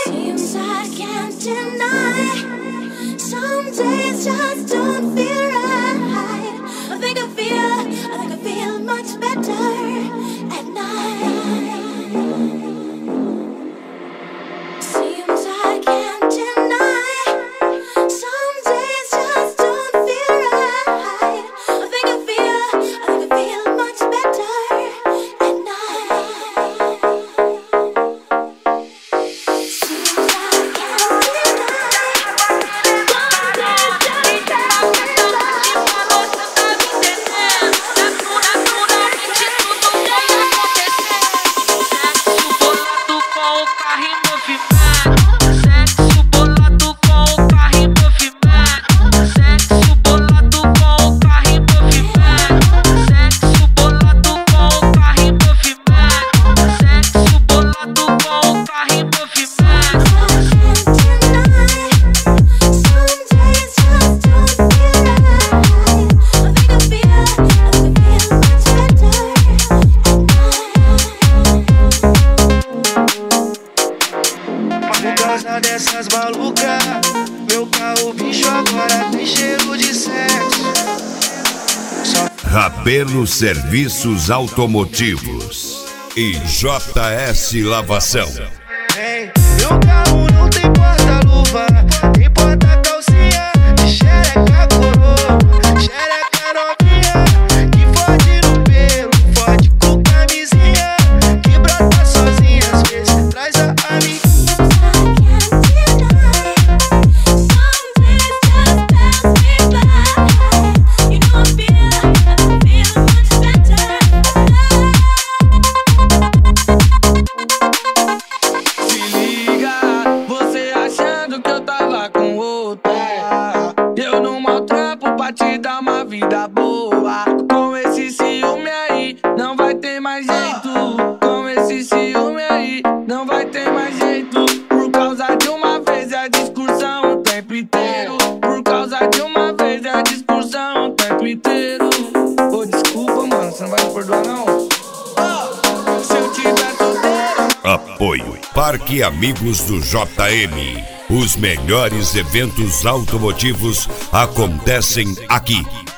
Seems I can't deny. Some days just don't feel right. I think I feel much better at night. Seems I can't deny. Some days just don't feel right. I think I feel much better at night. Seems I can't dessas malucas, meu carro bicho agora tem cheiro de sexo. Rabelo Serviços Automotivos e JS Lavação. Hey, meu carro não tem porta-luva, tem porta-calcinha, de xereca coroa, xereca novinha, que fode no pelo, fode com camisinha, que brota sozinha, às vezes traz a amiga. Te dar uma vida boa. Com esse ciúme aí, não vai ter mais jeito. Com esse ciúme aí, não vai ter mais jeito. Por causa de uma vez é a discussão o tempo inteiro. Por causa de uma vez é a discussão o tempo inteiro. Ô, desculpa, mano, você não vai me perdoar, não? Se eu tiver solteiro. Apoio Parque Amigos do JM. Os melhores eventos automotivos acontecem aqui.